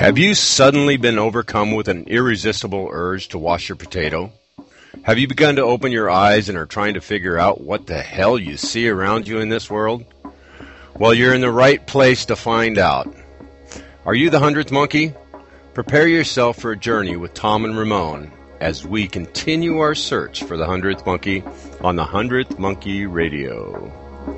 Have you suddenly been overcome with an irresistible urge to wash your potato? Have you begun to open your eyes and are trying to figure out what the hell you see around you in this world? Well, you're in the right place to find out. Are you the 100th monkey? Prepare yourself for a journey with Tom and Ramon as we continue our search for the 100th monkey on the 100th Monkey Radio.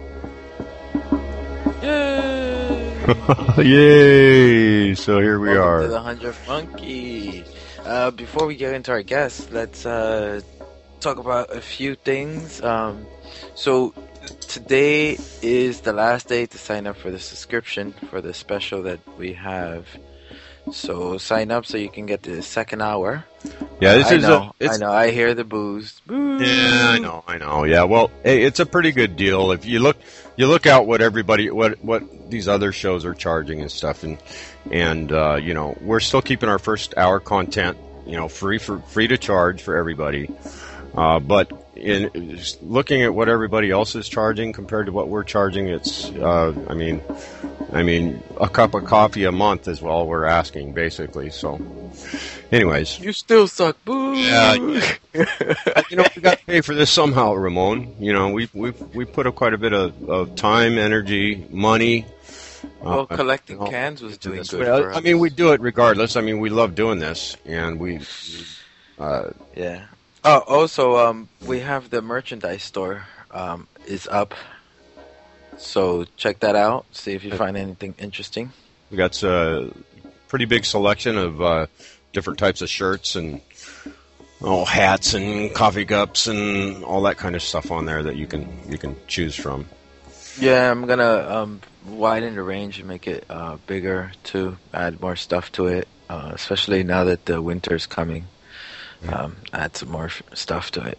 Yay! Yay! So here we are. To the 100th Monkey. Before we get into our guests, let's talk about a few things. So today is the last day to sign up for the subscription for the special that we have. So sign up so you can get the second hour. Yeah, I know. I hear the boos. Boo. Yeah, I know. Yeah, well, hey, it's a pretty good deal. If you look out what these other shows are charging and stuff, and you know, we're still keeping our first hour content, you know, free to charge for everybody. But in looking at what everybody else is charging compared to what we're charging, it's I mean, a cup of coffee a month is all we're asking, basically. So, anyways, you still suck, boo. Yeah. You know, we got to pay for this somehow, Ramon. You know, we put up quite a bit of time, energy, money. Well, collecting cans was doing good for us. I mean, we do it regardless. I mean, we love doing this, and yeah. Oh, also, we have the merchandise store is up. So check that out. See if you find anything interesting. We got a pretty big selection of different types of shirts and hats and coffee cups and all that kind of stuff on there that you can choose from. Yeah, I'm gonna widen the range and make it bigger too. Add more stuff to it, especially now that the winter's coming. Add some more stuff to it.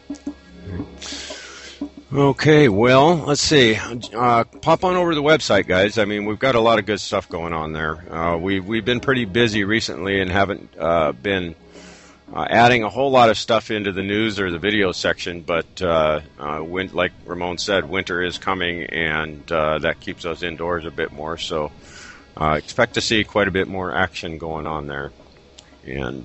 Okay, well, let's see. Pop on over to the website, guys. I mean, we've got a lot of good stuff going on there. We've been pretty busy recently and haven't been adding a whole lot of stuff into the news or the video section, but like Ramon said, winter is coming, and that keeps us indoors a bit more, so expect to see quite a bit more action going on there. And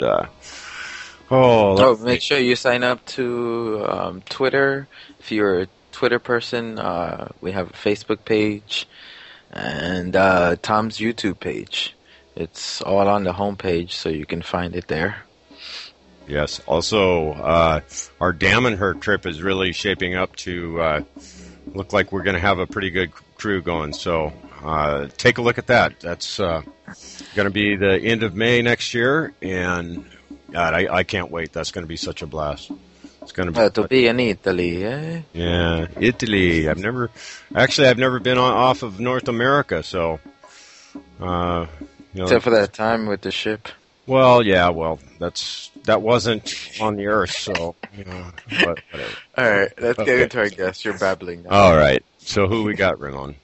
make sure you sign up to Twitter. If you're a Twitter person, we have a Facebook page and Tom's YouTube page. It's all on the homepage, so you can find it there. Yes. Also, our Damanhur trip is really shaping up to look like we're going to have a pretty good crew going. So take a look at that. That's going to be the end of May next year, and God, I can't wait. That's going to be such a blast. It's going to be in Italy, eh? Yeah, Italy. I've never been off of North America, so. Except for that time with the ship. Well, yeah, that wasn't on the Earth, so. But whatever. All right, let's get into our guests. You're babbling now. All right. So who we got, Ramon?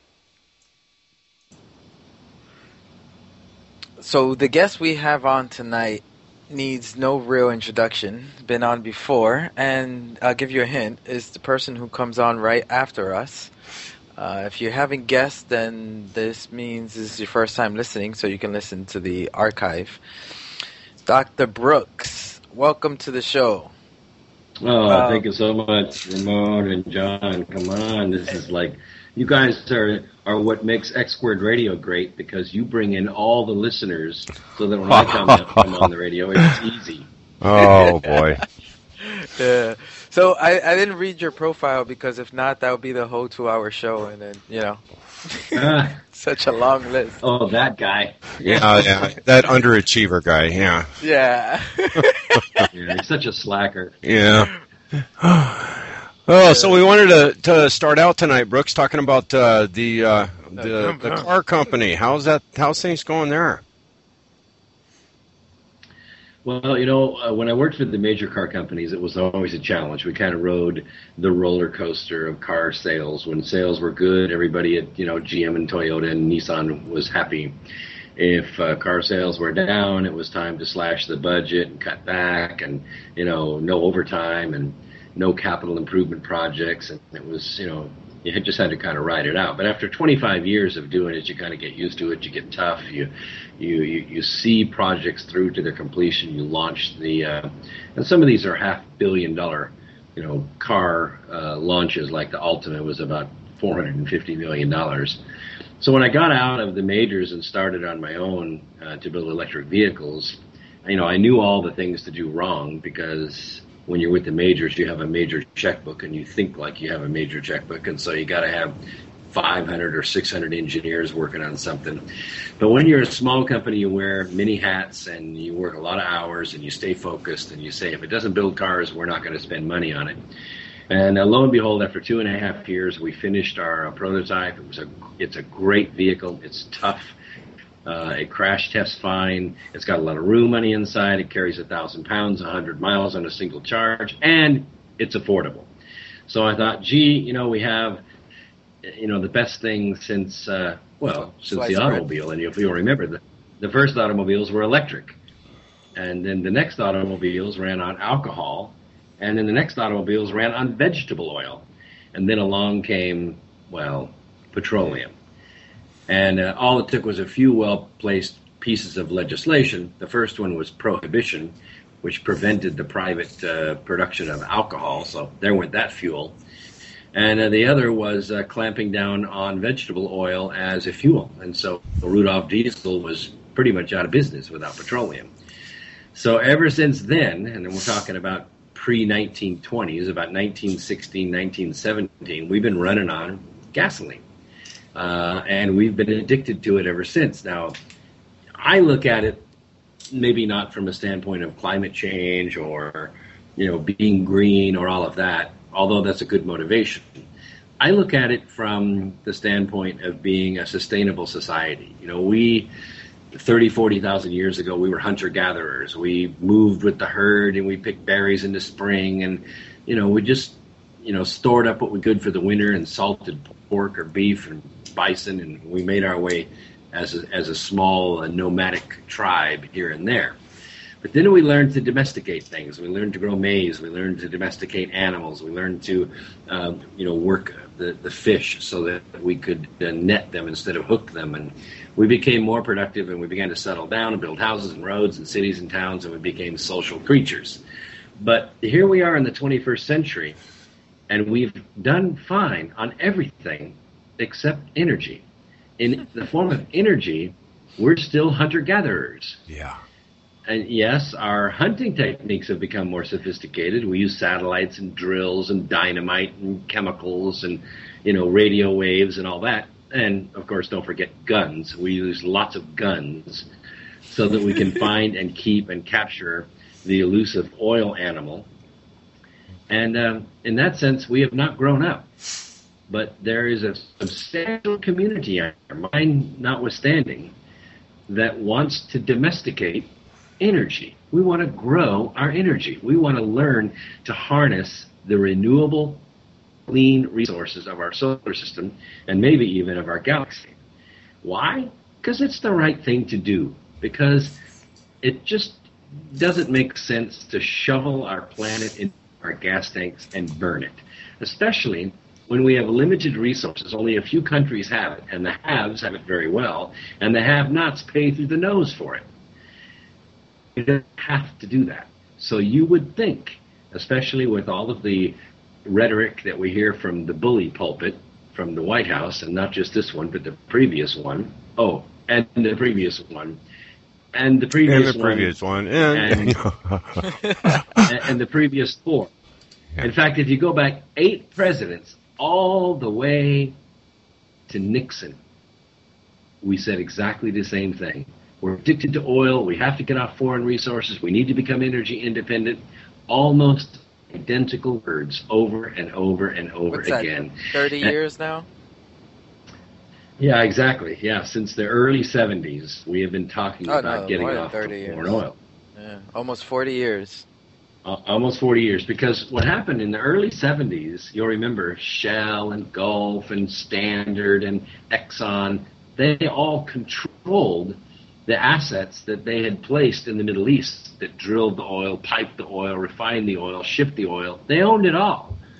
So the guest we have on tonight needs no real introduction. Been on before, and I'll give you a hint, is the person who comes on right after us. If you haven't guessed, then this means this is your first time listening, so you can listen to the archive. Dr. Brooks, welcome to the show. Oh, thank you so much, Ramon and John. Come on, this is like, you guys are what makes X Squared Radio great, because you bring in all the listeners so that when I come on the radio, it's easy. Oh, boy. Yeah. So I didn't read your profile, because if not, that would be the whole 2-hour show, and then, such a long list. Oh, that guy. Yeah, that underachiever guy, yeah. Yeah. Yeah, he's such a slacker. Yeah. Oh, so we wanted to start out tonight, Brooks, talking about the car company. How's things going there? Well, when I worked for the major car companies, it was always a challenge. We kind of rode the roller coaster of car sales. When sales were good, everybody at GM and Toyota and Nissan was happy. If car sales were down, it was time to slash the budget and cut back, and no overtime and no capital improvement projects, and it was You just had to kind of ride it out. But after 25 years of doing it, you kind of get used to it. You get tough. You see projects through to their completion. You launch and some of these are $500 million, car launches. Like the Altima was about $450 million. So when I got out of the majors and started on my own to build electric vehicles, I knew all the things to do wrong, because when you're with the majors, you have a major checkbook and you think like you have a major checkbook. And so you got to have 500 or 600 engineers working on something. But when you're a small company, you wear many hats and you work a lot of hours and you stay focused and you say, if it doesn't build cars, we're not going to spend money on it. And lo and behold, after 2.5 years, we finished our prototype. It's a great vehicle. It's tough. It crash tests fine. It's got a lot of room on the inside. It carries 1,000 pounds, 100 miles on a single charge, and it's affordable. So I thought, we have, the best thing since the automobile. And if you'll remember, the first automobiles were electric, and then the next automobiles ran on alcohol, and then the next automobiles ran on vegetable oil, and then along came, petroleum. And all it took was a few well-placed pieces of legislation. The first one was prohibition, which prevented the private production of alcohol, so there went that fuel. And the other was clamping down on vegetable oil as a fuel. And so Rudolph Diesel was pretty much out of business without petroleum. So ever since then, and then we're talking about pre-1920s, about 1916, 1917, we've been running on gasoline. And we've been addicted to it ever since. Now, I look at it maybe not from a standpoint of climate change or, being green or all of that, although that's a good motivation. I look at it from the standpoint of being a sustainable society. 40,000 years ago, we were hunter-gatherers. We moved with the herd and we picked berries in the spring, and, we just, stored up what we could for the winter and salted pork or beef and bison, and we made our way as a small nomadic tribe here and there. But then we learned to domesticate things. We learned to grow maize. We learned to domesticate animals. We learned to, work the fish so that we could net them instead of hook them. And we became more productive, and we began to settle down and build houses and roads and cities and towns, and we became social creatures. But here we are in the 21st century, and we've done fine on everything except energy. In the form of energy, we're still hunter-gatherers. Yeah. And yes, our hunting techniques have become more sophisticated. We use satellites and drills and dynamite and chemicals and, radio waves and all that. And, of course, don't forget guns. We use lots of guns so that we can find and keep and capture the elusive oil animal. And in that sense, we have not grown up. But there is a substantial community, mine notwithstanding, that wants to domesticate energy. We want to grow our energy. We want to learn to harness the renewable, clean resources of our solar system and maybe even of our galaxy. Why? Because it's the right thing to do. Because it just doesn't make sense to shovel our planet into our gas tanks and burn it, especially when we have limited resources. Only a few countries have it, and the haves have it very well, and the have-nots pay through the nose for it. You don't have to do that. So you would think, especially with all of the rhetoric that we hear from the bully pulpit, from the White House, and not just this one, but the previous one. Oh, and the previous one. And the previous one. And the previous four. In fact, if you go back 8 presidents, all the way to Nixon, we said exactly the same thing. We're addicted to oil. We have to get off foreign resources. We need to become energy independent. Almost identical words over and over and over What's that, again. 30 years now? Yeah, exactly. Yeah, since the early 70s, we have been talking about getting off of foreign oil. Yeah, almost 40 years. Almost 40 years, because what happened in the early 70s, you'll remember Shell and Gulf and Standard and Exxon, they all controlled the assets that they had placed in the Middle East that drilled the oil, piped the oil, refined the oil, shipped the oil. They owned it all.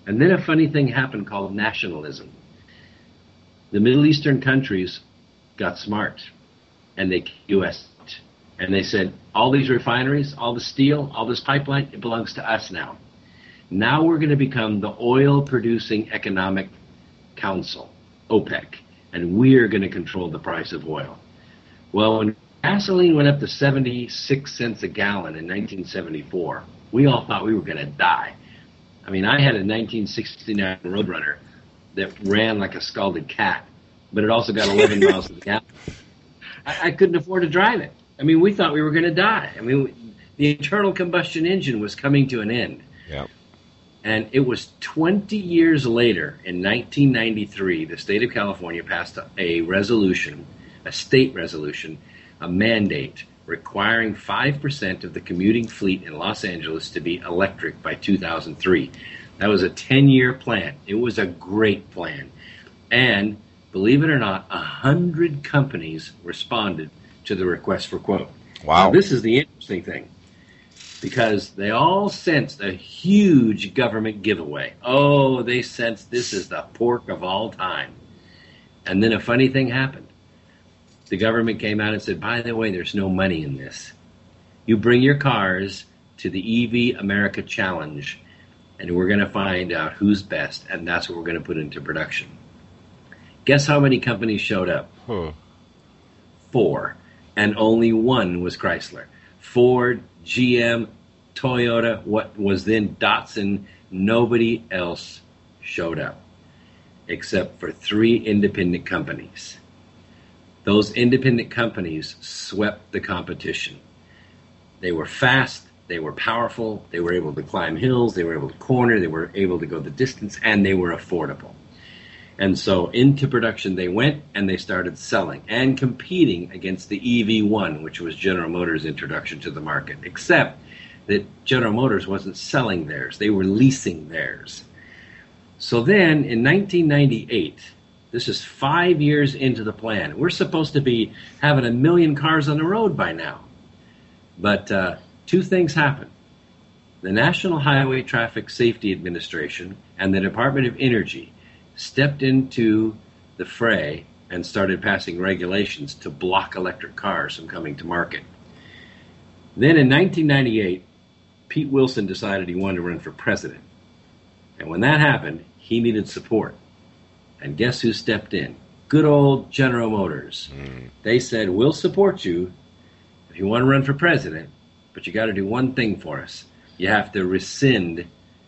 And then a funny thing happened called nationalism. The Middle Eastern countries got smart, and they U.S. and they said, all these refineries, all the steel, all this pipeline, it belongs to us now. Now we're going to become the oil-producing economic council, OPEC, and we're going to control the price of oil. Well, when gasoline went up to 76 cents a gallon in 1974, we all thought we were going to die. I mean, I had a 1969 Roadrunner that ran like a scalded cat, but it also got 11 miles to the gallon. I couldn't afford to drive it. I mean, we thought we were going to die. I mean, the internal combustion engine was coming to an end. Yeah. And it was 20 years later, in 1993, the state of California passed a resolution, a state resolution, a mandate requiring 5% of the commuting fleet in Los Angeles to be electric by 2003. That was a 10-year plan. It was a great plan. And believe it or not, 100 companies responded to the request for quote. Wow. Now, this is the interesting thing, because they all sensed a huge government giveaway. Oh, they sensed this is the pork of all time. And then a funny thing happened. The government came out and said, by the way, there's no money in this. You bring your cars to the EV America Challenge, and we're going to find out who's best, and that's what we're going to put into production. Guess how many companies showed up? 4. And only one was Chrysler. Ford, GM, Toyota, what was then Datsun, nobody else showed up except for 3 independent companies. Those independent companies swept the competition. They were fast, they were powerful, they were able to climb hills, they were able to corner, they were able to go the distance, and they were affordable. And so into production they went, and they started selling and competing against the EV1, which was General Motors' introduction to the market, except that General Motors wasn't selling theirs. They were leasing theirs. So then in 1998, this is 5 years into the plan. We're supposed to be having 1 million cars on the road by now. But 2 things happened. The National Highway Traffic Safety Administration and the Department of Energy stepped into the fray and started passing regulations to block electric cars from coming to market. Then in 1998, Pete Wilson decided he wanted to run for president. And when that happened, he needed support. And guess who stepped in? Good old General Motors. They said, we'll support you if you want to run for president, but you got to do one thing for us. You have to rescind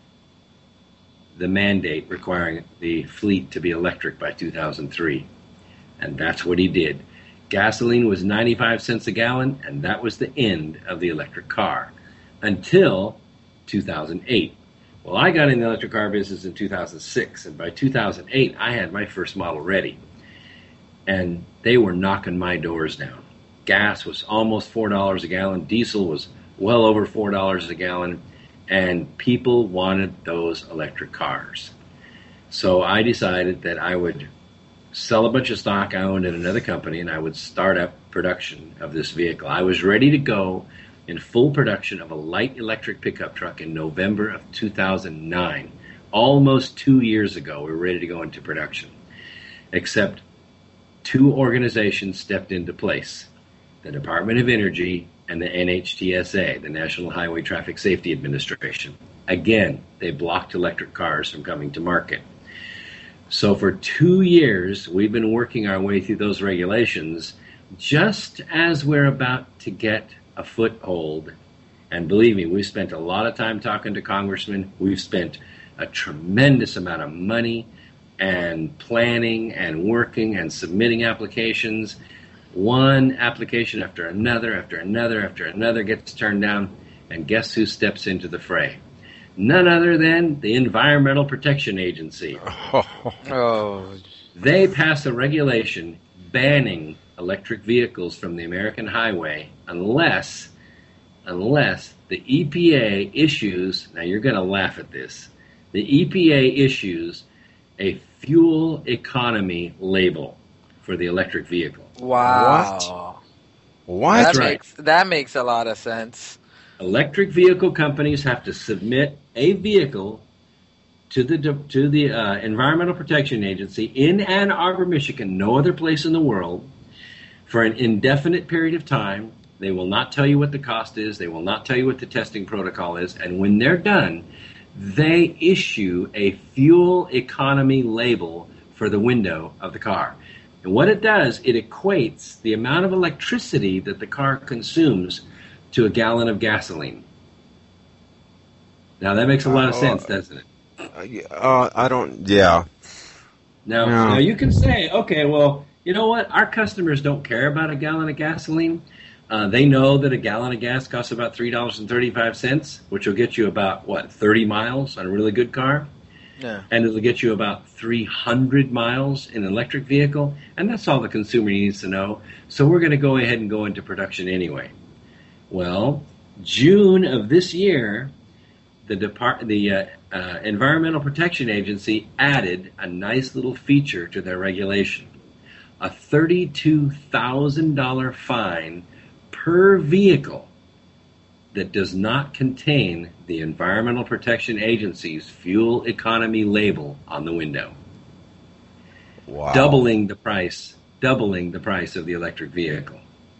the mandate requiring the fleet to be electric by 2003. And that's what he did. Gasoline was 95 cents a gallon, and that was the end of the electric car until 2008. Well, I got in the electric car business in 2006, and by 2008, I had my first model ready. And they were knocking my doors down. Gas was almost $4 a gallon. Diesel was well over $4 a gallon. And people wanted those electric cars. So I decided that I would sell a bunch of stock I owned at another company, and I would start up production of this vehicle. I was ready to go in full production of a light electric pickup truck in November of 2009. Almost 2 years ago, we were ready to go into production. Except 2 organizations stepped into place. The Department of Energy and the NHTSA, the National Highway Traffic Safety Administration. Again, they blocked electric cars from coming to market. So for 2 years, we've been working our way through those regulations just as we're about to get a foothold. And believe me, we've spent a lot of time talking to congressmen. We've spent a tremendous amount of money and planning and working and submitting applications. One application after another, after another, after another gets turned down. And guess who steps into the fray? None other than the Environmental Protection Agency. They pass a regulation banning electric vehicles from the American highway unless the EPA issues, now you're going to laugh at this, the EPA issues a fuel economy label for the electric vehicle. Wow. What? That's right. That makes a lot of sense. Electric vehicle companies have to submit a vehicle to the Environmental Protection Agency in Ann Arbor, Michigan, no other place in the world, for an indefinite period of time. They will not tell you what the cost is. They will not tell you what the testing protocol is. And when they're done, they issue a fuel economy label for the window of the car. And what it does, it equates the amount of electricity that the car consumes to a gallon of gasoline. Now, that makes a lot of sense, doesn't it? I don't. Yeah. Now, you can say, okay, well, you know what? Our customers don't care about a gallon of gasoline. They know that a gallon of gas costs about $3.35, which will get you about, 30 miles on a really good car? Yeah. And it'll get you about 300 miles in an electric vehicle, and that's all the consumer needs to know. So we're going to go ahead and go into production anyway. Well, June of this year, the Environmental Protection Agency added a nice little feature to their regulation. A $32,000 fine per vehicle that does not contain the Environmental Protection Agency's fuel economy label on the window. Wow. Doubling the price of the electric vehicle.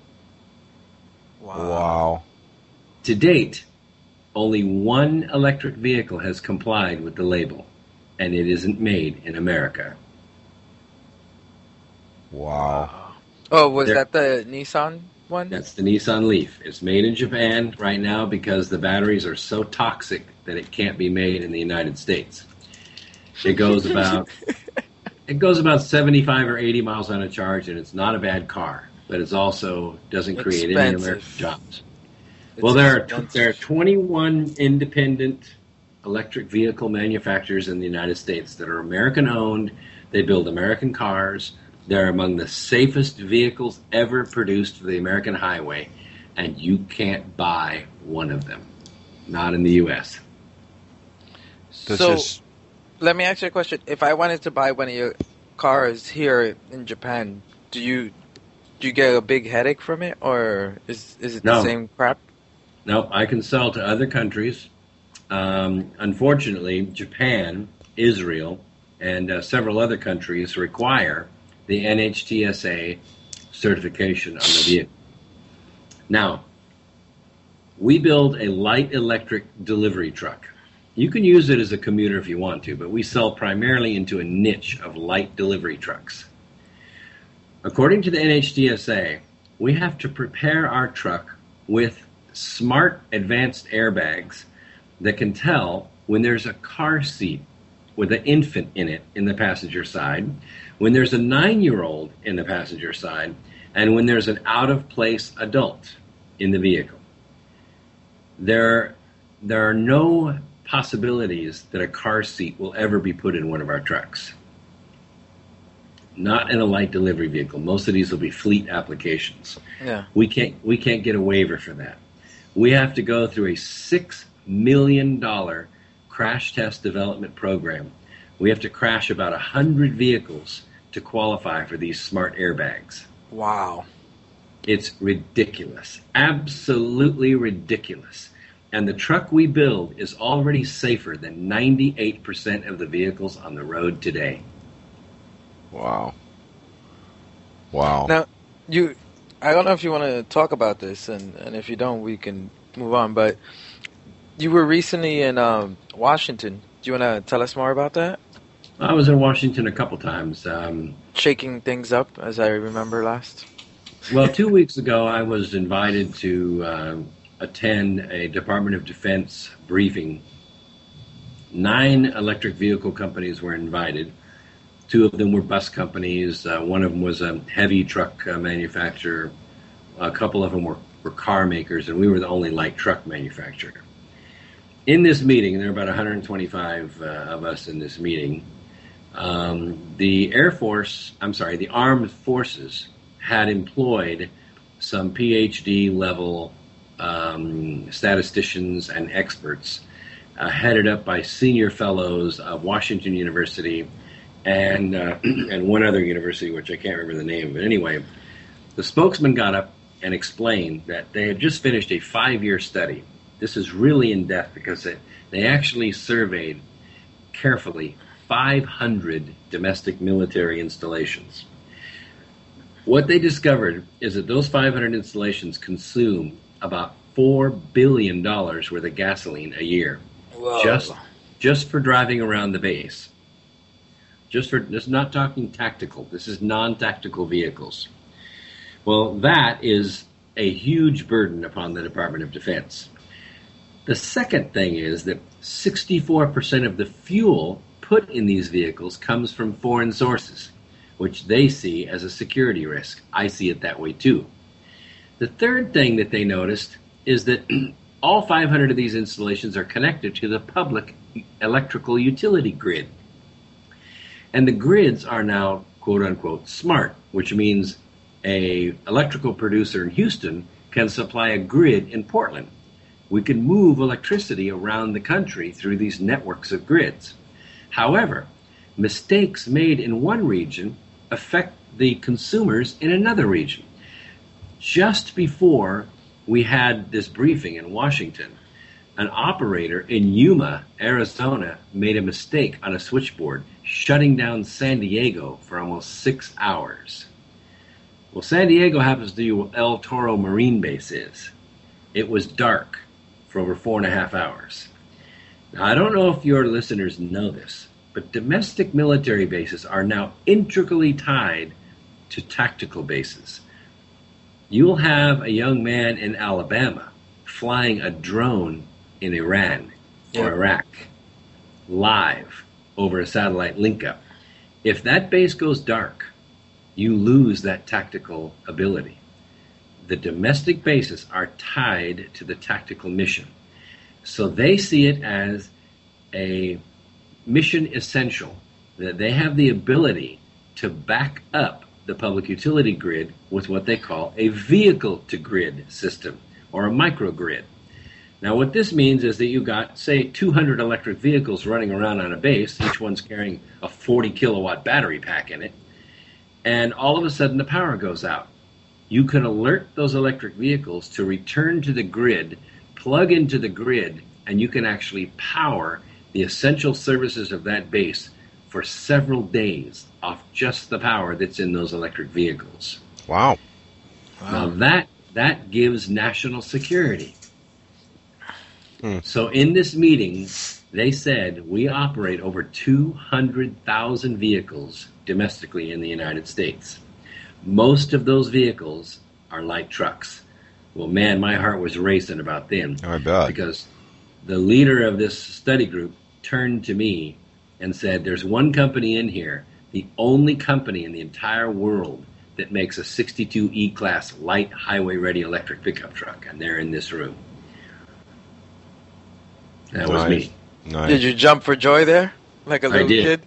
Wow. To date, only one electric vehicle has complied with the label, and it isn't made in America. Wow. Oh, was that the Nissan one? That's the Nissan Leaf. It's made in Japan right now because the batteries are so toxic that it can't be made in the United States. It goes about 75 or 80 miles on a charge, and it's not a bad car, but it's also doesn't create any American jobs. Well, there are 21 independent electric vehicle manufacturers in the United States that are American-owned. They build American cars. They're among the safest vehicles ever produced for the American highway, and you can't buy one of them. Not in the U.S. Let me ask you a question. If I wanted to buy one of your cars here in Japan, do you get a big headache from it, or is it the same crap? No, I can sell to other countries. Unfortunately, Japan, Israel, and several other countries require the NHTSA certification on the vehicle. Now, we build a light electric delivery truck. You can use it as a commuter if you want to, but we sell primarily into a niche of light delivery trucks. According to the NHTSA, we have to prepare our truck with smart advanced airbags that can tell when there's a car seat with an infant in it in the passenger side, when there's a 9-year-old in the passenger side, and when there's an out-of-place adult in the vehicle. There are no possibilities that a car seat will ever be put in one of our trucks. Not in a light delivery vehicle. Most of these will be fleet applications. Yeah. We can't get a waiver for that. We have to go through a $6 million crash test development program. We have to crash about 100 vehicles to qualify for these smart airbags. Wow. It's ridiculous. Absolutely ridiculous. And the truck we build is already safer than 98% of the vehicles on the road today. Wow. Now, I don't know if you want to talk about this, and if you don't, we can move on, but you were recently in Washington. Do you want to tell us more about that? I was in Washington a couple times. Shaking things up, as I remember last. Well, 2 weeks ago, I was invited to attend a Department of Defense briefing. 9 electric vehicle companies were invited. 2 of them were bus companies. One of them was a heavy truck manufacturer. A couple of them were car makers, and we were the only light truck manufacturer. In this meeting, there were about 125 of us in this meeting. The armed forces had employed some PhD level statisticians and experts, headed up by senior fellows of Washington University and one other university, which I can't remember the name. But anyway, the spokesman got up and explained that they had just finished a 5-year study. This is really in depth because they actually surveyed carefully 500 domestic military installations. What they discovered is that those 500 installations consume about $4 billion worth of gasoline a year. Whoa. Just for driving around the base. This is not talking tactical. This is non-tactical vehicles. Well, that is a huge burden upon the Department of Defense. The second thing is that 64% of the fuel put in these vehicles comes from foreign sources, which they see as a security risk. I see it that way too. The third thing that they noticed is that all 500 of these installations are connected to the public electrical utility grid. And the grids are now, quote unquote, smart, which means an electrical producer in Houston can supply a grid in Portland. We can move electricity around the country through these networks of grids. However, mistakes made in one region affect the consumers in another region. Just before we had this briefing in Washington, an operator in Yuma, Arizona, made a mistake on a switchboard, shutting down San Diego for almost 6 hours. Well, San Diego happens to be where El Toro Marine Base is. It was dark for over 4.5 hours. Now, I don't know if your listeners know this, but domestic military bases are now intricately tied to tactical bases. You'll have a young man in Alabama flying a drone in Iran or Iraq live over a satellite link-up. If that base goes dark, you lose that tactical ability. The domestic bases are tied to the tactical mission. So they see it as a mission essential, that they have the ability to back up the public utility grid with what they call a vehicle-to-grid system, or a microgrid. Now, what this means is that you got, say, 200 electric vehicles running around on a base, each one's carrying a 40-kilowatt battery pack in it, and all of a sudden the power goes out. You can alert those electric vehicles to return to the grid, plug into the grid, and you can actually power the essential services of that base for several days off just the power that's in those electric vehicles. Wow. Now that gives national security. So in this meeting, they said we operate over 200,000 vehicles domestically in the United States. Most of those vehicles are light trucks. Well, man, my heart was racing about them. I bet. Because the leader of this study group turned to me and said, there's one company in here, the only company in the entire world that makes a 62 E-Class light highway-ready electric pickup truck, and they're in this room. That was me. Nice. Did you jump for joy there? Like a little kid?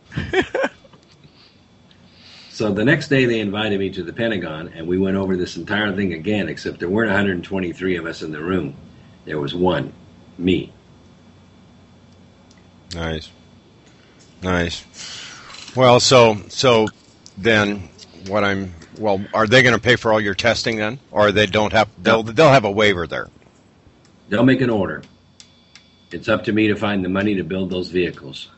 So the next day they invited me to the Pentagon, and we went over this entire thing again, except there weren't 123 of us in the room. There was one, me. Nice. Well, so then are they going to pay for all your testing then, or they'll have a waiver there? They'll make an order. It's up to me to find the money to build those vehicles.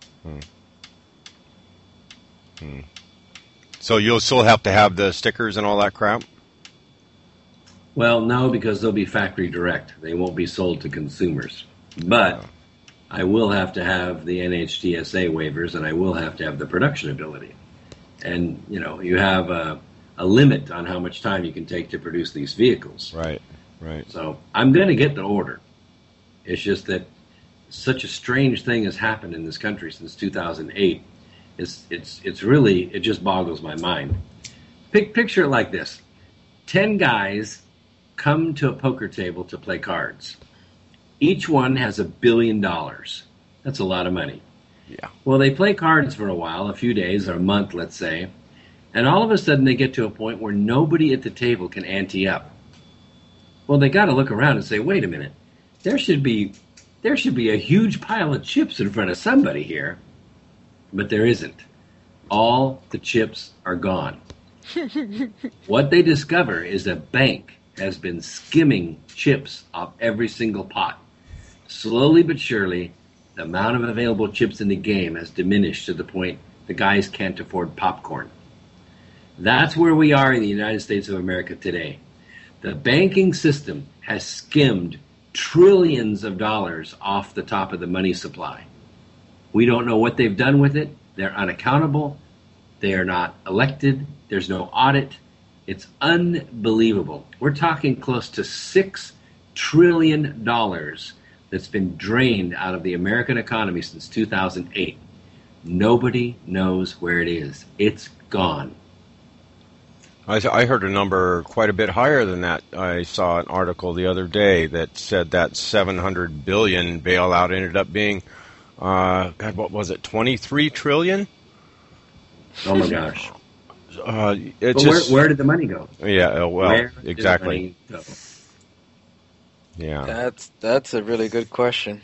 So you'll still have to have the stickers and all that crap? Well, no, because they'll be factory direct. They won't be sold to consumers. But I will have to have the NHTSA waivers, and I will have to have the production ability. And, you have a limit on how much time you can take to produce these vehicles. Right. So I'm going to get the order. It's just that such a strange thing has happened in this country since 2008. It's really, it just boggles my mind. Picture it like this. 10 guys come to a poker table to play cards. Each one has $1 billion. That's a lot of money. Yeah. Well, they play cards for a while, a few days or a month, let's say, and all of a sudden they get to a point where nobody at the table can ante up. Well, they got to look around and say, wait a minute. There should be a huge pile of chips in front of somebody here, but there isn't. All the chips are gone. What they discover is a bank has been skimming chips off every single pot. Slowly but surely, the amount of available chips in the game has diminished to the point the guys can't afford popcorn. That's where we are in the United States of America today. The banking system has skimmed trillions of dollars off the top of the money supply. We don't know what they've done with it. They're unaccountable. They are not elected. There's no audit. It's unbelievable. We're talking close to $6 trillion that's been drained out of the American economy since 2008. Nobody knows where it is. It's gone. I heard a number quite a bit higher than that. I saw an article the other day that said that $700 billion bailout ended up being, God, what was it, $23 trillion? Oh my gosh! Where did the money go? Yeah, well, where exactly. Did the money go? Yeah, That's a really good question.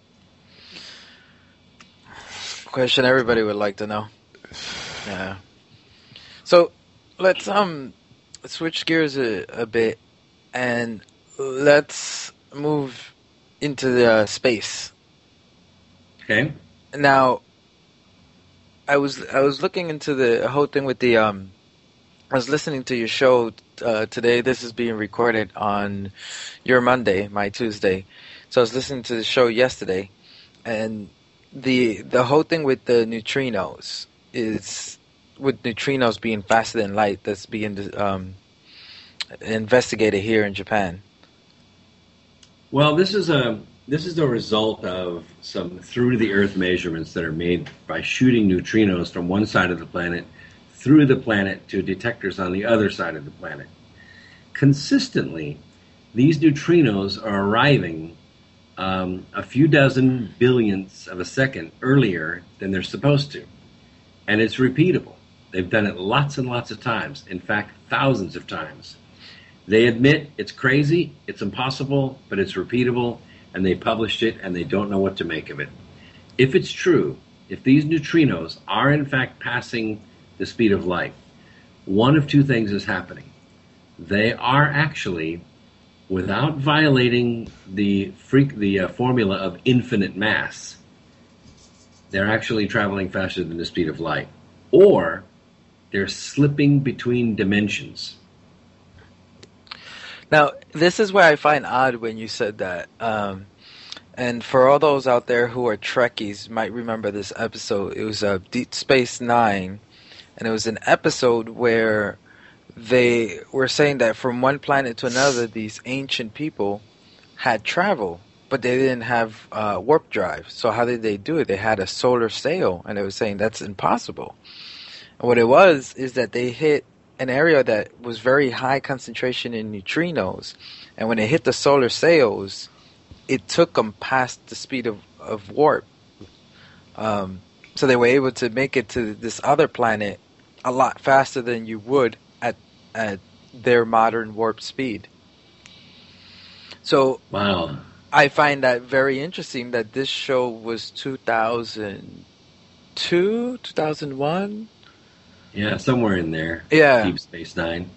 Question everybody would like to know. Yeah. So let's switch gears a bit and let's move into the space. Okay. Now, I was looking into the whole thing with the I was listening to your show today. This is being recorded on your Monday, my Tuesday. So I was listening to the show yesterday, and the whole thing with the neutrinos is with neutrinos being faster than light. That's being investigated here in Japan. Well, this is the result of some through-to-the-earth measurements that are made by shooting neutrinos from one side of the planet through the planet to detectors on the other side of the planet. Consistently, these neutrinos are arriving a few dozen billionths of a second earlier than they're supposed to. And it's repeatable. They've done it lots and lots of times. In fact, thousands of times. They admit it's crazy, it's impossible, but it's repeatable, and they published it, and they don't know what to make of it. If it's true, if these neutrinos are in fact passing the speed of light, one of two things is happening. They are actually, without violating the formula of infinite mass, they're actually traveling faster than the speed of light. Or they're slipping between dimensions. Now, this is where I find odd when you said that. And for all those out there who are Trekkies, might remember this episode. It was Deep Space Nine, and it was an episode where they were saying that from one planet to another, these ancient people had traveled, but they didn't have warp drive. So how did they do it? They had a solar sail, and they were saying that's impossible. And what it was is that they hit an area that was very high concentration in neutrinos, and when it hit the solar sails, it took them past the speed of warp. So they were able to make it to this other planet a lot faster than you would at their modern warp speed. So wow. I find that very interesting that this show was 2002, 2001. Yeah, somewhere in there. Yeah. Deep Space Nine.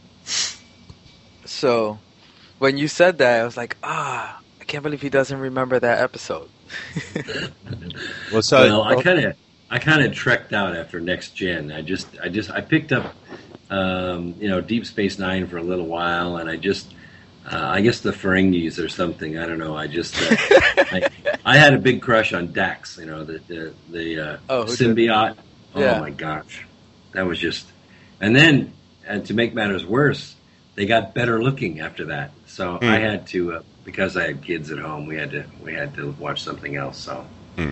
So when you said that, I was like, I can't believe he doesn't remember that episode. What's that? Well, I kind of trekked out after Next Gen. I picked up Deep Space Nine for a little while, and I guess the Ferengis or something. I don't know. I just I had a big crush on Dax. The symbiote. Yeah. Oh my gosh, that was just. And then, to make matters worse, they got better looking after that. So I had to, because I had kids at home, we had to watch something else. So.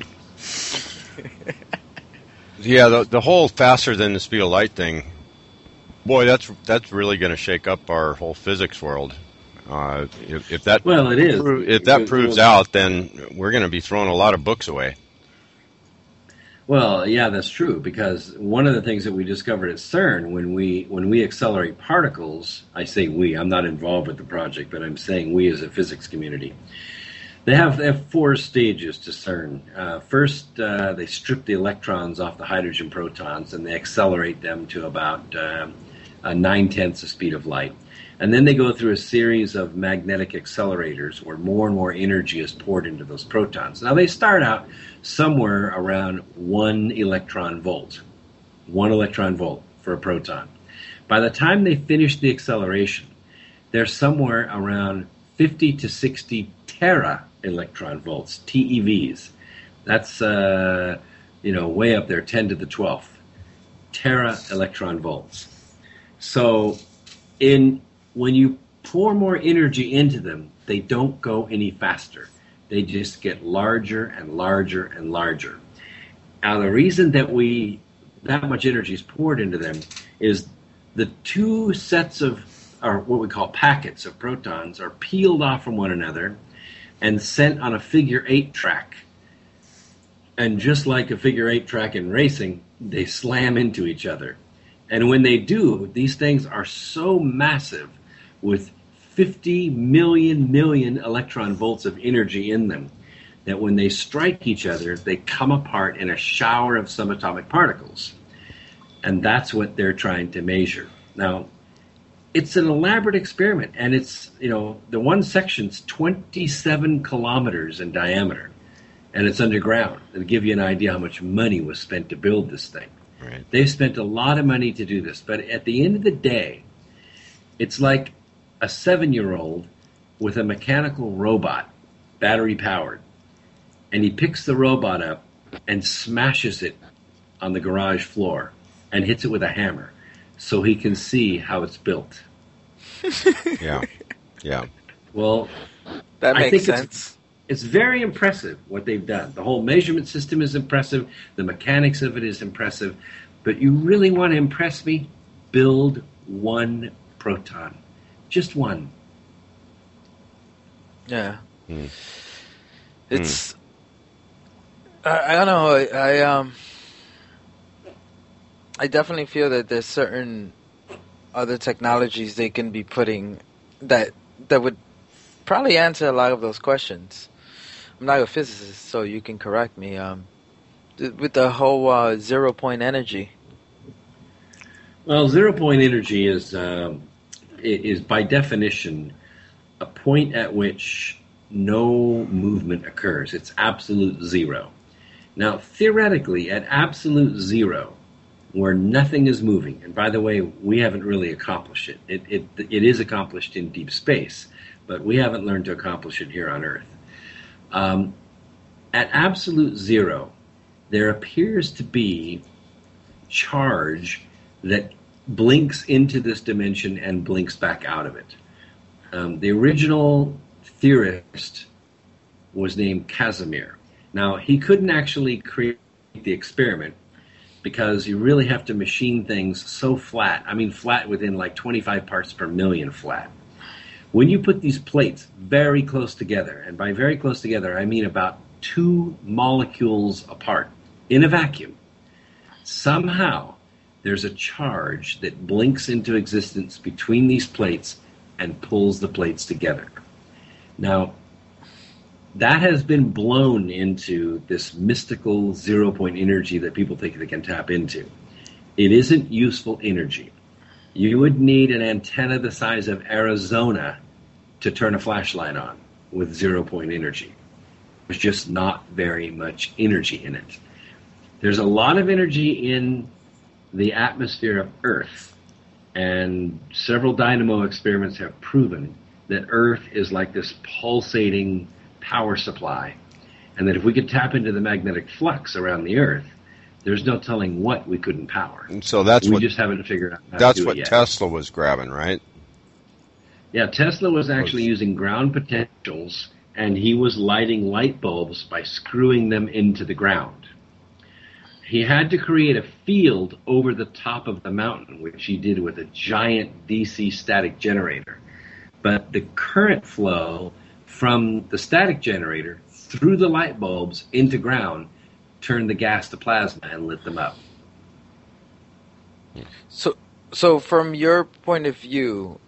Yeah, the whole faster than the speed of light thing. Boy, that's really going to shake up our whole physics world. If that it is. If that proves out, then we're going to be throwing a lot of books away. Well, yeah, that's true, because one of the things that we discovered at CERN when we accelerate particles, I say we, I'm not involved with the project, but I'm saying we as a physics community. They have 4 stages to CERN. First, they strip the electrons off the hydrogen protons and they accelerate them to about 9/10 the speed of light. And then they go through a series of magnetic accelerators where more and more energy is poured into those protons. Now, they start out somewhere around 1 electron volt. 1 electron volt for a proton. By the time they finish the acceleration, they're somewhere around 50 to 60 tera electron volts, TeVs. That's, way up there, 10 to the 12th. Tera electron volts. So when you pour more energy into them, they don't go any faster. They just get larger and larger and larger. Now, the reason that that much energy is poured into them is the two sets of, or what we call packets of protons, are peeled off from one another and sent on a figure 8 track. And just like a figure 8 track in racing, they slam into each other. And when they do, these things are so massive with 50 million electron volts of energy in them that when they strike each other, they come apart in a shower of subatomic particles. And that's what they're trying to measure. Now, it's an elaborate experiment, and it's, the one section's 27 kilometers in diameter, and it's underground. It'll give you an idea how much money was spent to build this thing. Right. They've spent a lot of money to do this, but at the end of the day, it's like a 7-year-old with a mechanical robot, battery-powered, and he picks the robot up and smashes it on the garage floor and hits it with a hammer so he can see how it's built. Yeah. Well, that I makes think sense. It's very impressive what they've done. The whole measurement system is impressive. The mechanics of it is impressive. But you really want to impress me? Build one proton. Just one. Yeah. Mm. It's... I don't know. I definitely feel that there's certain other technologies they can be putting that would probably answer a lot of those questions. I'm not a physicist, so you can correct me. With the whole 0 point energy. Well, 0 point energy is by definition a point at which no movement occurs. It's absolute zero. Now, theoretically, at absolute zero, where nothing is moving, and by the way, we haven't really accomplished it. It is accomplished in deep space, but we haven't learned to accomplish it here on Earth. At absolute zero, there appears to be charge that blinks into this dimension and blinks back out of it. The original theorist was named Casimir. Now, he couldn't actually create the experiment because you really have to machine things so flat. I mean, flat within like 25 parts per million flat. When you put these plates very close together, and by very close together, I mean about 2 molecules apart in a vacuum, somehow there's a charge that blinks into existence between these plates and pulls the plates together. Now, that has been blown into this mystical 0 point energy that people think they can tap into. It isn't useful energy. You would need an antenna the size of Arizona to turn a flashlight on with 0 point energy. There's just not very much energy in it. There's a lot of energy in the atmosphere of Earth, and several dynamo experiments have proven that Earth is like this pulsating power supply, and that if we could tap into the magnetic flux around the Earth, there's no telling what we couldn't power. And so we just haven't figured out how to do it yet. That's what Tesla was grabbing, right? Yeah, Tesla was actually using ground potentials, and he was lighting light bulbs by screwing them into the ground. He had to create a field over the top of the mountain, which he did with a giant DC static generator. But the current flow from the static generator through the light bulbs into ground turned the gas to plasma and lit them up. So from your point of view,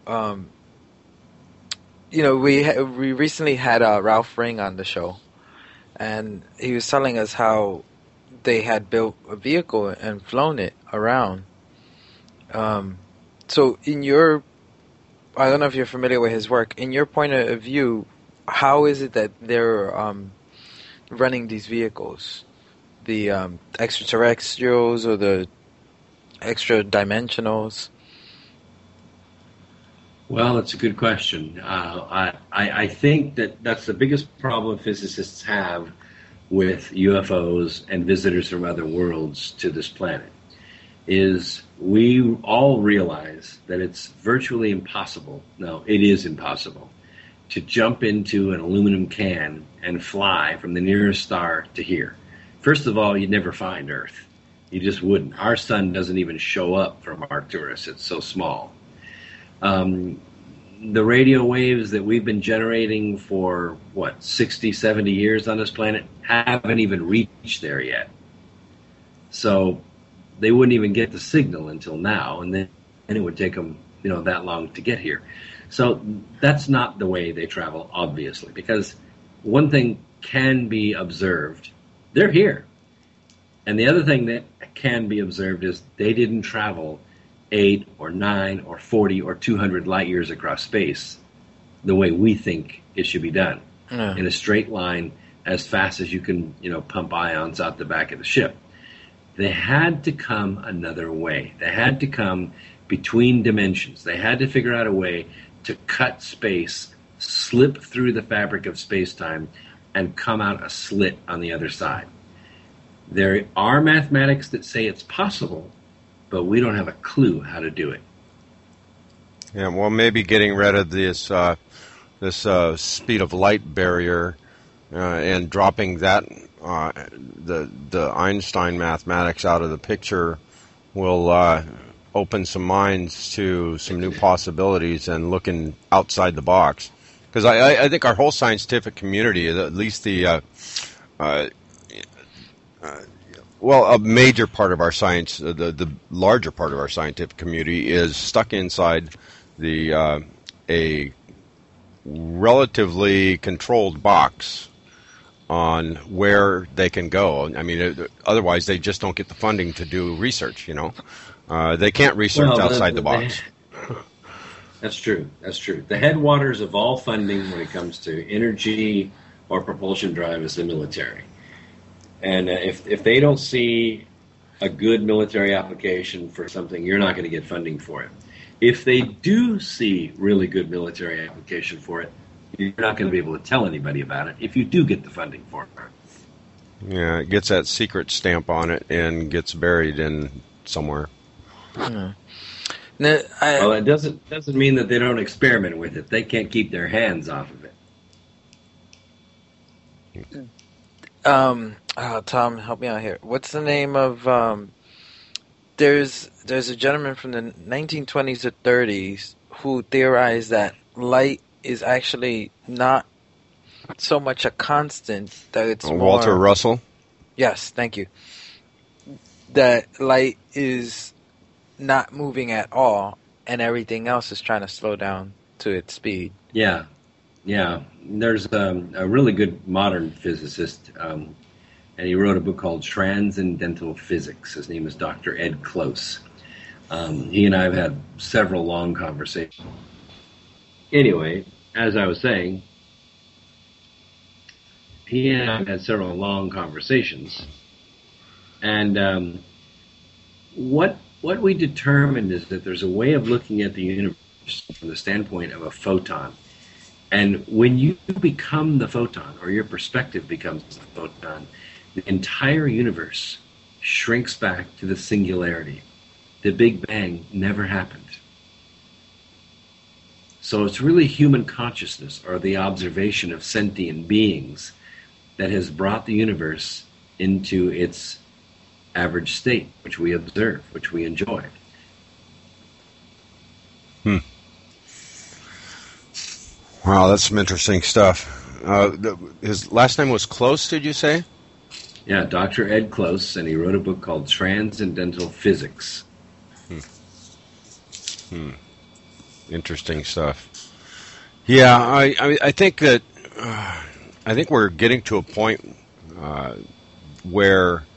we recently had Ralph Ring on the show, and he was telling us how they had built a vehicle and flown it around. So in your I don't know if you're familiar with his work. In your point of view, how is it that they're running these vehicles? The extraterrestrials or the extra dimensionals? Well, that's a good question. I think that's the biggest problem physicists have with UFOs and visitors from other worlds to this planet, is we all realize that it's virtually impossible, no, it is impossible, to jump into an aluminum can and fly from the nearest star to here. First of all, you'd never find Earth. You just wouldn't. Our sun doesn't even show up from Arcturus. It's so small. The radio waves that we've been generating for, 60, 70 years on this planet haven't even reached there yet. So they wouldn't even get the signal until now, and then it would take them, that long to get here. So that's not the way they travel, obviously, because one thing can be observed. They're here. And the other thing that can be observed is they didn't travel 8 or 9 or 40 or 200 light years across space the way we think it should be done, in a straight line as fast as you can, pump ions out the back of the ship. They had to come another way. They had to come between dimensions. They had to figure out a way to cut space, slip through the fabric of space-time, and come out a slit on the other side. There are mathematics that say it's possible, but we don't have a clue how to do it. Yeah, well, maybe getting rid of this speed of light barrier and dropping that the Einstein mathematics out of the picture will open some minds to some new possibilities and looking outside the box. Because I think our whole scientific community, at least a major part of our science, the larger part of our scientific community, is stuck inside a relatively controlled box on where they can go. I mean, otherwise they just don't get the funding to do research. They can't research outside the box. That's true. That's true. The headwaters of all funding when it comes to energy or propulsion drive is the military. And if they don't see a good military application for something, you're not going to get funding for it. If they do see really good military application for it, you're not going to be able to tell anybody about it if you do get the funding for it. Yeah, it gets that secret stamp on it and gets buried in somewhere. Hmm. Well, it doesn't mean that they don't experiment with it. They can't keep their hands off of it. Tom, help me out here. What's the name of? There's a gentleman from the 1920s or 30s who theorized that light is actually not so much a constant, that it's more... Walter Russell? Yes, thank you. That light is not moving at all, and everything else is trying to slow down to its speed. Yeah. There's a really good modern physicist, and he wrote a book called Transcendental Physics. His name is Dr. Ed Close. He and I have had several long conversations. Anyway, as I was saying, he and I have had several long conversations, and what we determined is that there's a way of looking at the universe from the standpoint of a photon. And when you become the photon, or your perspective becomes the photon, the entire universe shrinks back to the singularity. The Big Bang never happened. So it's really human consciousness, or the observation of sentient beings, that has brought the universe into its average state, which we observe, which we enjoy. Wow, that's some interesting stuff. His last name was Close, did you say? Yeah, Dr. Ed Close, and he wrote a book called Transcendental Physics. Interesting stuff. Yeah, I think that I think we're getting to a point where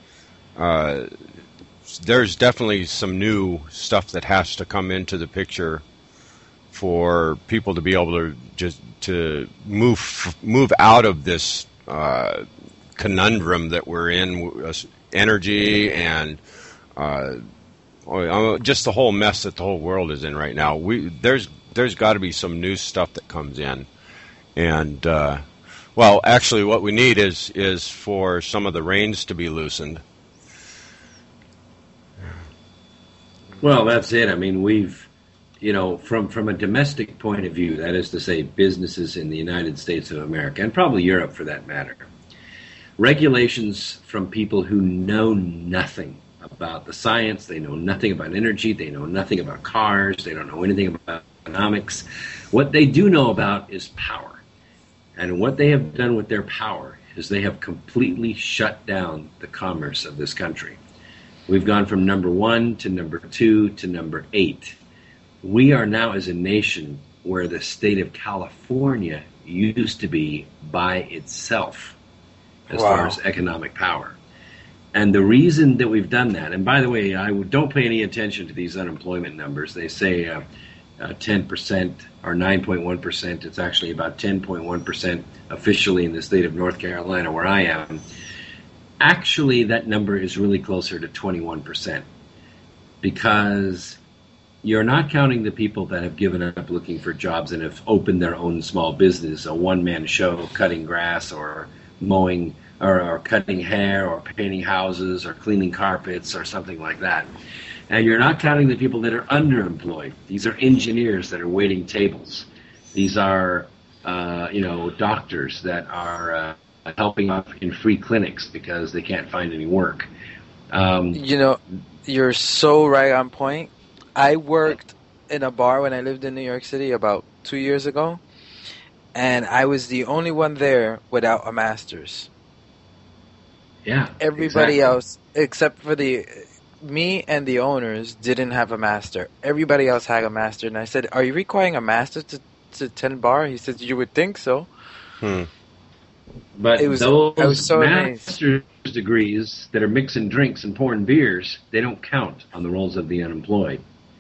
there's definitely some new stuff that has to come into the picture for people to be able to just to move out of this conundrum that we're in, energy and just the whole mess that the whole world is in right now. There's got to be some new stuff that comes in, and well, actually, what we need is for some of the reins to be loosened. Well, that's it. I mean, we've, from a domestic point of view, that is to say, businesses in the United States of America, and probably Europe for that matter, regulations from people who know nothing about the science, they know nothing about energy, they know nothing about cars, they don't know anything about economics. What they do know about is power. And what they have done with their power is they have completely shut down the commerce of this country. We've gone from number 1 to number 2 to number 8. We are now as a nation where the state of California used to be by itself as far as economic power. And the reason that we've done that, and by the way, don't pay any attention to these unemployment numbers. They say 10% or 9.1%. It's actually about 10.1% officially in the state of North Carolina where I am. Actually, that number is really closer to 21% because you're not counting the people that have given up looking for jobs and have opened their own small business, a one-man show, cutting grass or mowing or cutting hair or painting houses or cleaning carpets or something like that. And you're not counting the people that are underemployed. These are engineers that are waiting tables. These are, doctors that are helping out in free clinics because they can't find any work. You're so right on point. I worked in a bar when I lived in New York City about 2 years ago, and I was the only one there without a master's. Yeah. Everybody else, except for me and the owners, didn't have a master. Everybody else had a master, and I said, "Are you requiring a master to tend bar?" He said, "You would think so." But I was so master's degrees that are mixing drinks and pouring beers, they don't count on the rolls of the unemployed.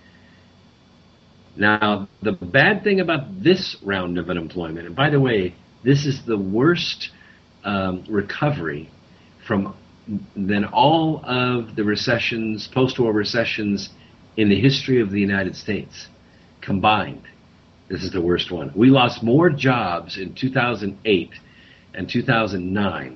Now, the bad thing about this round of unemployment, and by the way, this is the worst recovery than all of the recessions, post-war recessions in the history of the United States combined. This is the worst one. We lost more jobs in 2008 and 2009,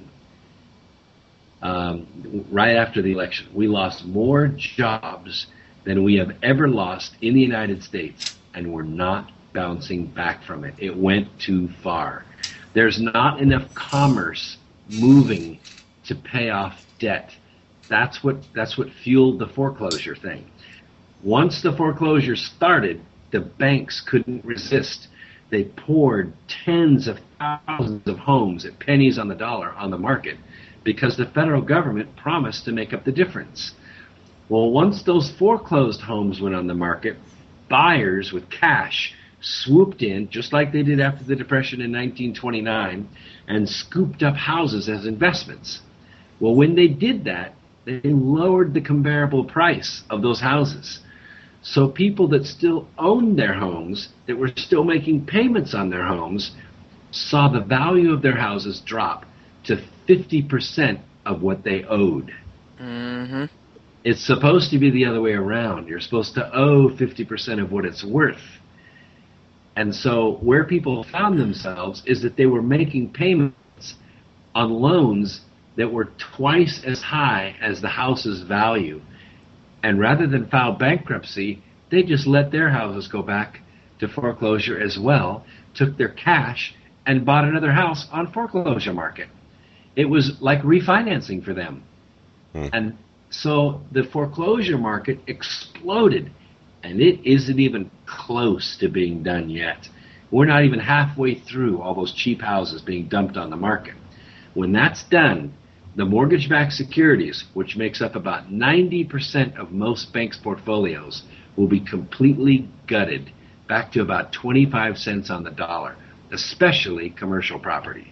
right after the election. We lost more jobs than we have ever lost in the United States, and we're not bouncing back from it. It went too far. There's not enough commerce moving to pay off debt. That's what fueled the foreclosure thing. Once the foreclosure started, the banks couldn't resist. They poured tens of thousands of homes at pennies on the dollar on the market because the federal government promised to make up the difference. Well, once those foreclosed homes went on the market, buyers with cash swooped in, just like they did after the Depression in 1929, and scooped up houses as investments. Well, when they did that, they lowered the comparable price of those houses. So people that still owned their homes, that were still making payments on their homes, saw the value of their houses drop to 50% of what they owed. Mm-hmm. It's supposed to be the other way around. You're supposed to owe 50% of what it's worth. And so where people found themselves is that they were making payments on loans that were twice as high as the house's value. And rather than file bankruptcy, they just let their houses go back to foreclosure as well, took their cash, and bought another house on foreclosure market. It was like refinancing for them. And so the foreclosure market exploded, and it isn't even close to being done yet. We're not even halfway through all those cheap houses being dumped on the market. When that's done, the mortgage-backed securities, which makes up about 90% of most banks' portfolios, will be completely gutted, back to about 25 cents on the dollar, especially commercial property.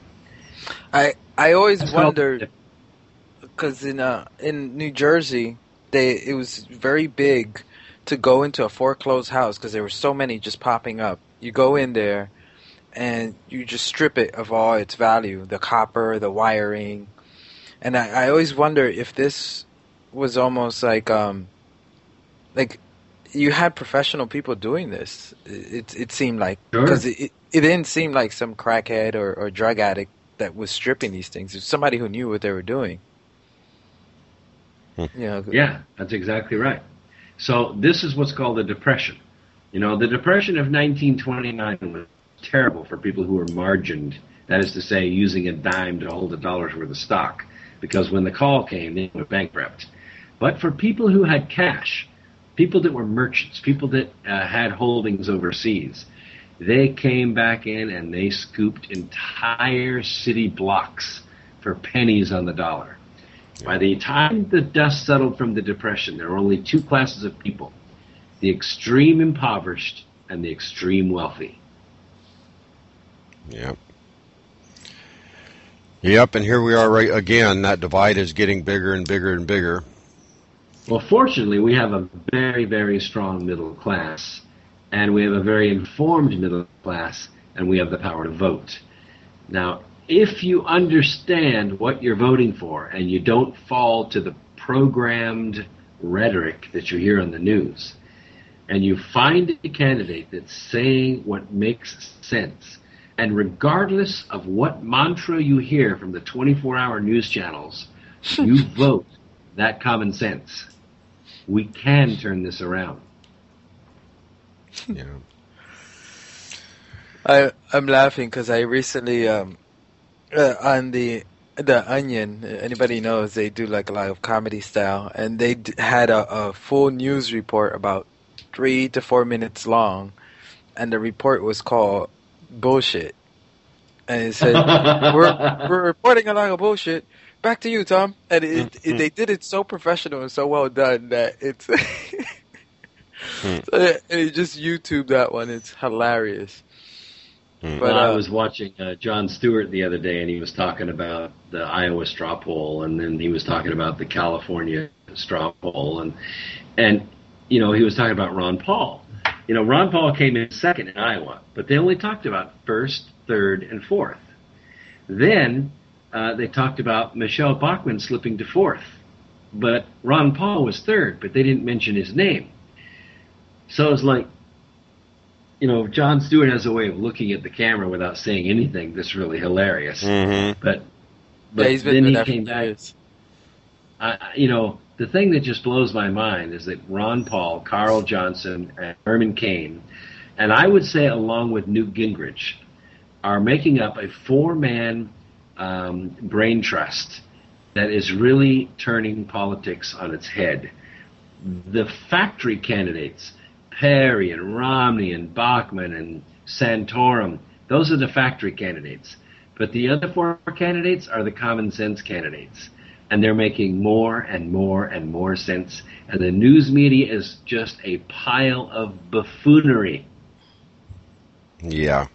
I always wondered, because in New Jersey, it was very big to go into a foreclosed house because there were so many just popping up. You go in there and you just strip it of all its value, the copper, the wiring. And I always wonder if this was almost like you had professional people doing this. It seemed like, because it didn't seem like some crackhead or drug addict that was stripping these things. It was somebody who knew what they were doing. Yeah, that's exactly right. So this is what's called the Depression. The Depression of 1929 was terrible for people who were margined, that is to say, using a dime to hold $1 worth of stock, because when the call came, they went bankrupt. But for people who had cash, people that were merchants, people that had holdings overseas, they came back in and they scooped entire city blocks for pennies on the dollar. By the time the dust settled from the Depression, there were only two classes of people: the extreme impoverished and the extreme wealthy. Yep. Yep, and here we are right again. That divide is getting bigger and bigger and bigger. Well, fortunately, we have a very, very strong middle class, and we have a very informed middle class, and we have the power to vote. Now, if you understand what you're voting for and you don't fall to the programmed rhetoric that you hear on the news, and you find a candidate that's saying what makes sense, and regardless of what mantra you hear from the 24-hour news channels, you vote that common sense, we can turn this around. Yeah. I'm laughing because I recently on the Onion, anybody knows they do like a lot of comedy style, and they had a full news report about 3 to 4 minutes long, and the report was called Bullshit, and it said we're reporting a lot of bullshit. Back to you, Tom. And they did it so professional and so well done that it's and you just YouTube that one. It's hilarious. But I was watching Jon Stewart the other day, and he was talking about the Iowa straw poll, and then he was talking about the California straw poll, and he was talking about Ron Paul. Ron Paul came in second in Iowa, but they only talked about first, third, and fourth. Then they talked about Michelle Bachmann slipping to fourth, but Ron Paul was third, but they didn't mention his name. So it's like, Jon Stewart has a way of looking at the camera without saying anything that's really hilarious. Mm-hmm. But he's been then he there came for back. years. The thing that just blows my mind is that Ron Paul, Carl Johnson, and Herman Cain, and I would say along with Newt Gingrich, are making up a 4-man brain trust that is really turning politics on its head. The factory candidates, Perry and Romney and Bachmann and Santorum, those are the factory candidates. But the other 4 candidates are the common sense candidates. And they're making more and more and more sense. And the news media is just a pile of buffoonery. Yeah.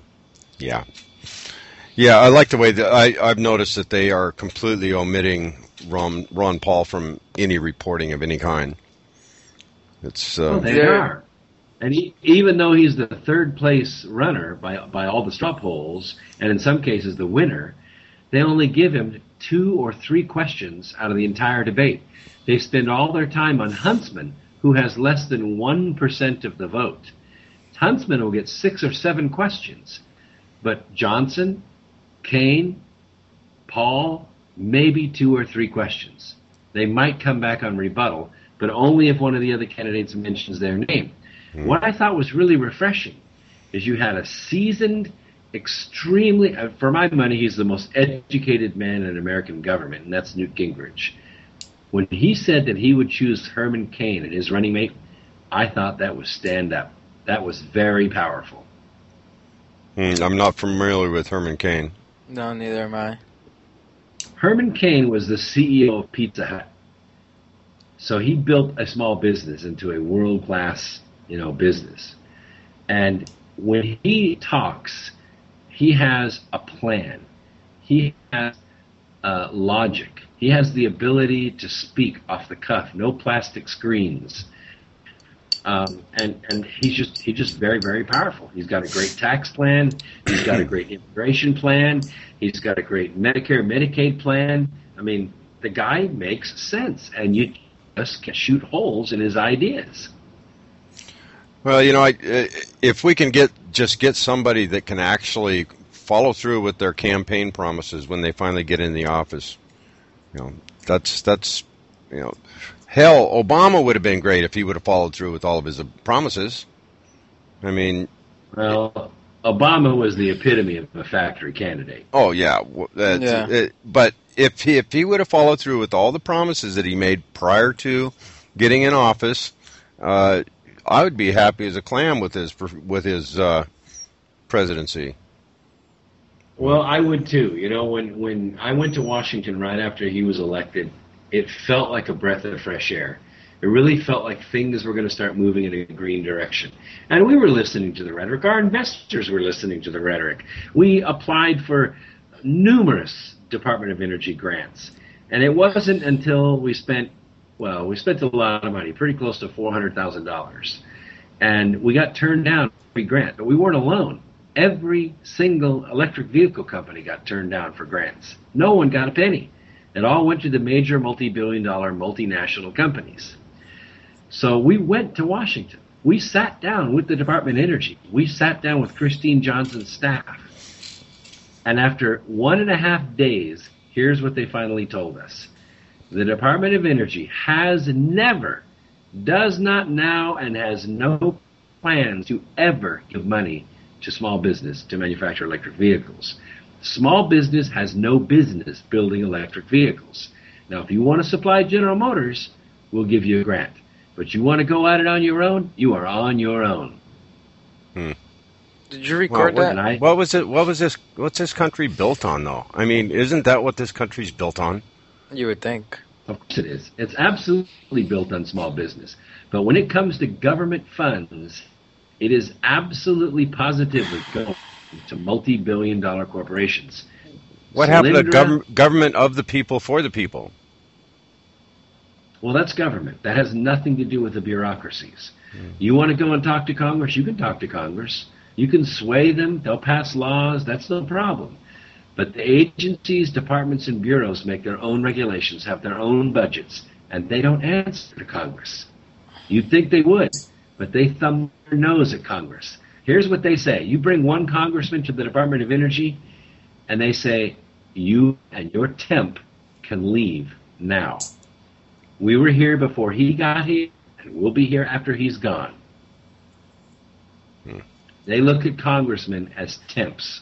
I like the way that I've noticed that they are completely omitting Ron Paul from any reporting of any kind. It's they are. And even though he's the third place runner by all the straw polls, and in some cases the winner, they only give him 2 or 3 questions out of the entire debate. They spend all their time on Huntsman, who has less than 1% of the vote. Huntsman will get 6 or 7 questions, but Johnson, Cain, Paul, maybe 2 or 3 questions. They might come back on rebuttal, but only if one of the other candidates mentions their name. What I thought was really refreshing is you had a seasoned, extremely, for my money, he's the most educated man in American government, and that's Newt Gingrich. When he said that he would choose Herman Cain as his running mate, I thought that was stand up. That was very powerful. I'm not familiar with Herman Cain. No, neither am I. Herman Cain was the CEO of Pizza Hut. So he built a small business into a world-class, business. And when he talks, he has a plan. He has logic. He has the ability to speak off the cuff. No plastic screens. And he's just very, very powerful. He's got a great tax plan. He's got a great immigration plan. He's got a great Medicare, Medicaid plan. I mean, the guy makes sense, and you just can shoot holes in his ideas. Well, if we can get somebody that can actually follow through with their campaign promises when they finally get in the office, that's hell, Obama would have been great if he would have followed through with all of his promises. I mean, well, Obama was the epitome of a factory candidate. Oh yeah, but if he would have followed through with all the promises that he made prior to getting in office, I would be happy as a clam with his presidency. Well, I would too. When I went to Washington right after he was elected, it felt like a breath of fresh air. It really felt like things were going to start moving in a green direction. And we were listening to the rhetoric. Our investors were listening to the rhetoric. We applied for numerous Department of Energy grants. And it wasn't until we spent a lot of money, pretty close to $400,000. And we got turned down every grant. But we weren't alone. Every single electric vehicle company got turned down for grants. No one got a penny. It all went to the major multi-billion-dollar multinational companies. So we went to Washington. We sat down with the Department of Energy. We sat down with Christine Johnson's staff. And after 1.5 days, here's what they finally told us. The Department of Energy has never, does not now, and has no plans to ever give money to small business to manufacture electric vehicles. Small business has no business building electric vehicles. Now, if you want to supply General Motors, we'll give you a grant. But you want to go at it on your own, you are on your own. Did you record that? What's this country built on, though? I mean, isn't that what this country's built on? You would think. Of course it is. It's absolutely built on small business. But when it comes to government funds, it is absolutely positively going to multi-billion-dollar corporations. What happened to government of the people for the people? Well, that's government. That has nothing to do with the bureaucracies. You want to go and talk to Congress? You can talk to Congress. You can sway them. They'll pass laws. That's no problem. But the agencies, departments, and bureaus make their own regulations, have their own budgets, and they don't answer to Congress. You'd think they would, but they thumb their nose at Congress. Here's what they say. You bring one congressman to the Department of Energy, and they say, you and your temp can leave now. We were here before he got here, and we'll be here after he's gone. They look at congressmen as temps.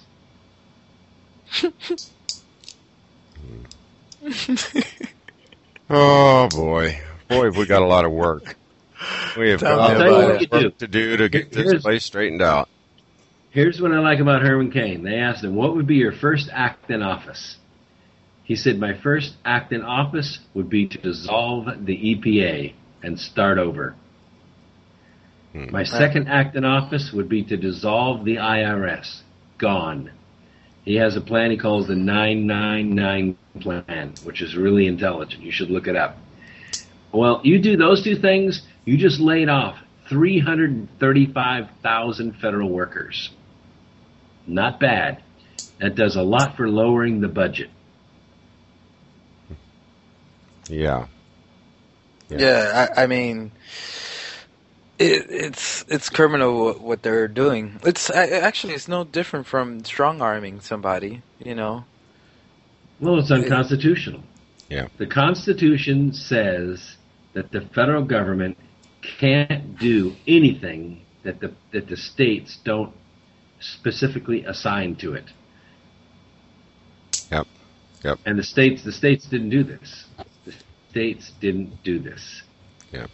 Oh, boy. Boy, have we got a lot of work. We have got a lot of work to do to get this place straightened out. Here's what I like about Herman Cain. They asked him, what would be your first act in office? He said, my first act in office would be to dissolve the EPA and start over. My second act in office would be to dissolve the IRS. Gone. He has a plan he calls the 999 plan, which is really intelligent. You should look it up. Well, you do those two things, you just laid off 335,000 federal workers. Not bad. That does a lot for lowering the budget. Yeah. I mean, it's criminal what they're doing. It's no different from strong arming somebody, Well, it's unconstitutional. Yeah. The Constitution says that the federal government can't do anything that the states don't specifically assign to it. Yep. And the states didn't do this. The states didn't do this. Yep.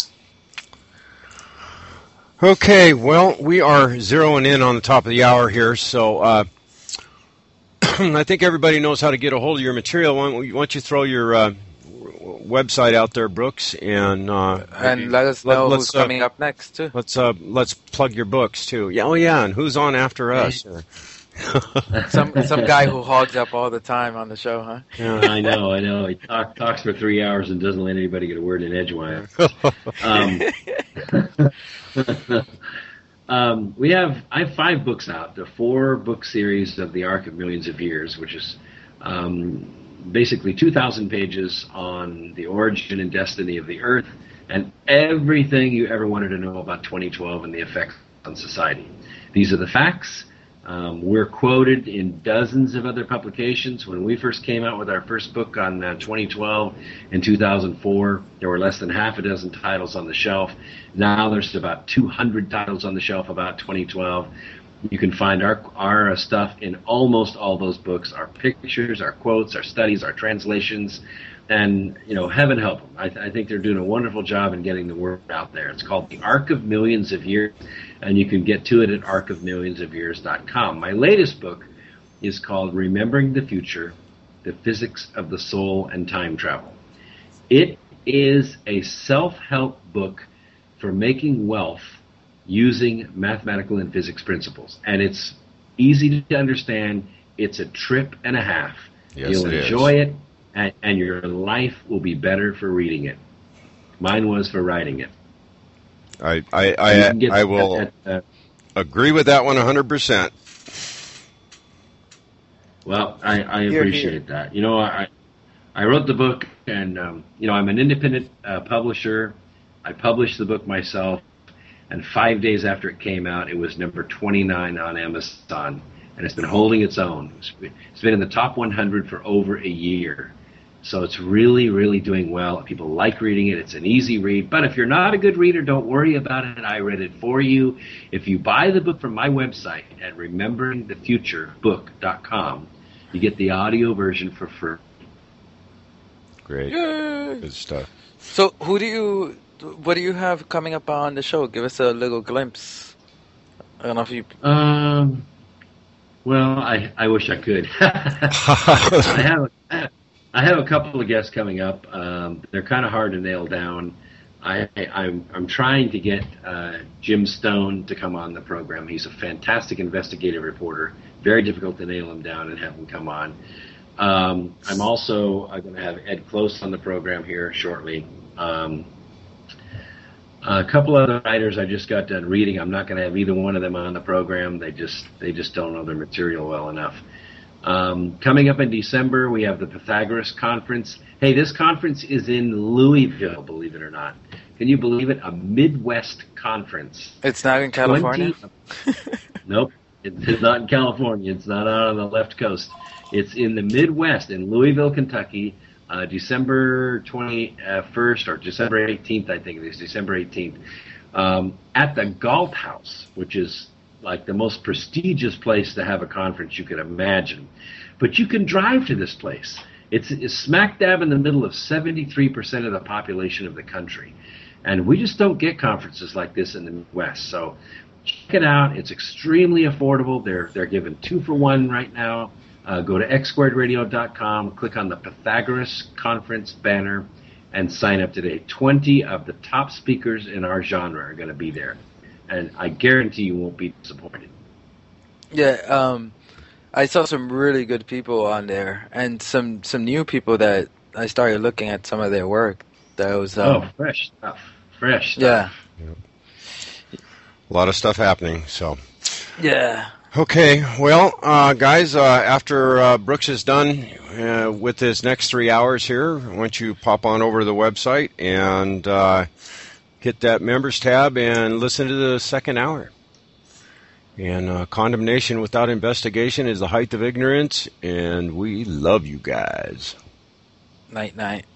Okay, well, we are zeroing in on the top of the hour here, so I think everybody knows how to get a hold of your material. Why don't you throw your website out there, Brooks, and let us know who's coming up next too. Let's plug your books too. Yeah, and who's on after us? some guy who hogs up all the time on the show, huh? Yeah, I know. He talks for 3 hours and doesn't let anybody get a word in edgewise. I have 5 books out. The 4-book series of the Arc of Millions of Years, which is basically 2,000 pages on the origin and destiny of the Earth and everything you ever wanted to know about 2012 and the effects on society. These are the facts. We're quoted in dozens of other publications. When we first came out with our first book on 2012 in 2004, there were less than half a dozen titles on the shelf. Now there's about 200 titles on the shelf about 2012. You can find our stuff in almost all those books, our pictures, our quotes, our studies, our translations, and, heaven help them. I think they're doing a wonderful job in getting the word out there. It's called The Arc of Millions of Years, and you can get to it at arcofmillionsofyears.com. My latest book is called Remembering the Future, The Physics of the Soul and Time Travel. It is a self-help book for making wealth using mathematical and physics principles. And it's easy to understand. It's a trip and a half. Yes, You'll enjoy it, and your life will be better for reading it. Mine was for writing it. I will agree with that one 100%. Well, I appreciate that. I wrote the book, and I'm an independent publisher. I published the book myself, and 5 days after it came out, it was number 29 on Amazon, and it's been holding its own. It's been in the top 100 for over a year. So it's really, really doing well. People like reading it. It's an easy read. But if you're not a good reader, don't worry about it. I read it for you. If you buy the book from my website at rememberingthefuturebook.com, you get the audio version for free. Great. Yay. Good stuff. So what do you have coming up on the show? Give us a little glimpse. I don't know if you... Well, I wish I could. I have a couple of guests coming up. They're kind of hard to nail down. I'm trying to get Jim Stone to come on the program. He's a fantastic investigative reporter. Very difficult to nail him down and have him come on. I'm also going to have Ed Close on the program here shortly. A couple other writers I just got done reading. I'm not going to have either one of them on the program. They just don't know their material well enough. Coming up in December, we have the Pythagoras Conference. Hey, this conference is in Louisville, believe it or not. Can you believe it? A Midwest conference. It's not in California? Nope. It's not in California. It's not out on the left coast. It's in the Midwest, in Louisville, Kentucky, December 21st or December 18th, I think it is, December 18th, at the Galt House, which is like the most prestigious place to have a conference you could imagine. But you can drive to this place. It's smack dab in the middle of 73% of the population of the country. And we just don't get conferences like this in the Midwest. So check it out. It's extremely affordable. They're giving 2 for 1 right now. Go to xsquaredradio.com, click on the Pythagoras Conference banner, and sign up today. 20 of the top speakers in our genre are going to be there. And I guarantee you won't be disappointed. Yeah, I saw some really good people on there, and some new people that I started looking at some of their work. That was fresh stuff. Yeah. A lot of stuff happening. So. Yeah. Okay, well, guys, after Brooks is done with his next 3 hours here, why don't you pop on over to the website and hit that members tab and listen to the second hour. And condemnation without investigation is the height of ignorance, and we love you guys. Night, night.